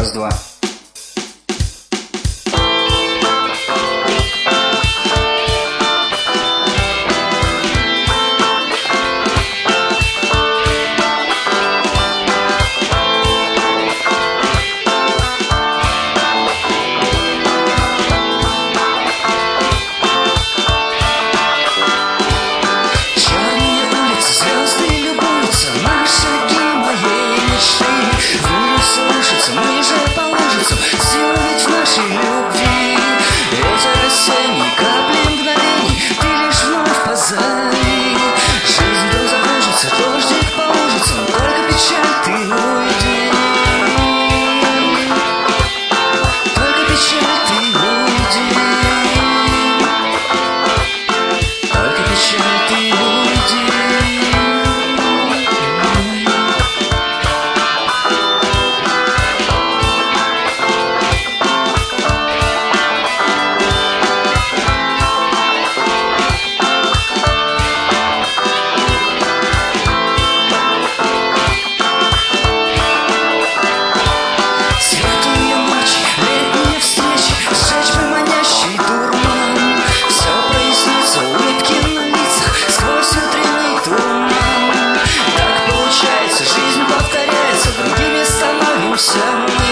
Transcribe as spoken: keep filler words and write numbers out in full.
Раз-два. Мы же по лужицам, сила ведь в нашей любви. Ветер осенний, капли мгновений, ты лишь вновь позови. Жизнь вдруг закружится, дождик по лужицам, только печаль ты уйди. Только печаль ты уйди. Только печаль ты уйди. Some